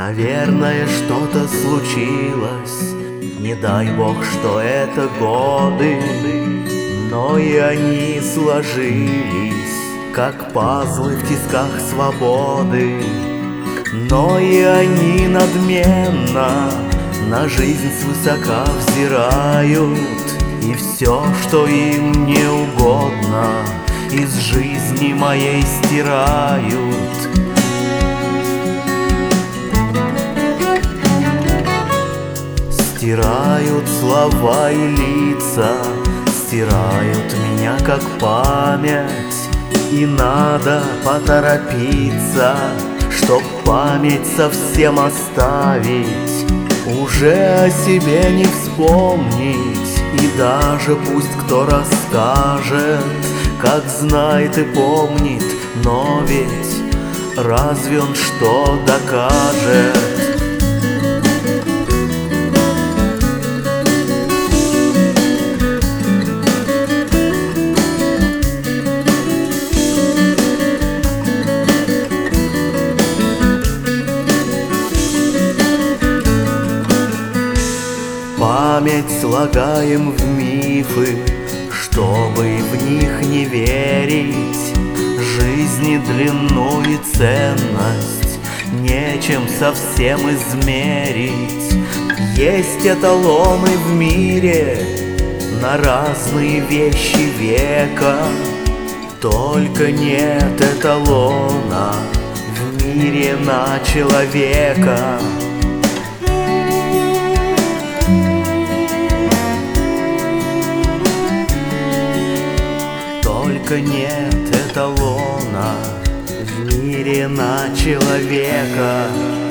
Наверное, что-то случилось, не дай бог, что это годы, но и они сложились, как пазлы в тисках свободы. Но и они надменно на жизнь свысока взирают, и все, что им не угодно, из жизни моей стирают. Стирают слова и лица, стирают меня как память, и надо поторопиться, чтоб память совсем оставить, уже о себе не вспомнить. И даже пусть кто расскажет, как знает и помнит, но ведь разве он что докажет? Память слагаем в мифы, чтобы в них не верить. Жизни длину и ценность нечем совсем измерить. Есть эталоны в мире на разные вещи века, только нет эталона в мире на человека. Только нет эталона в мире на человека.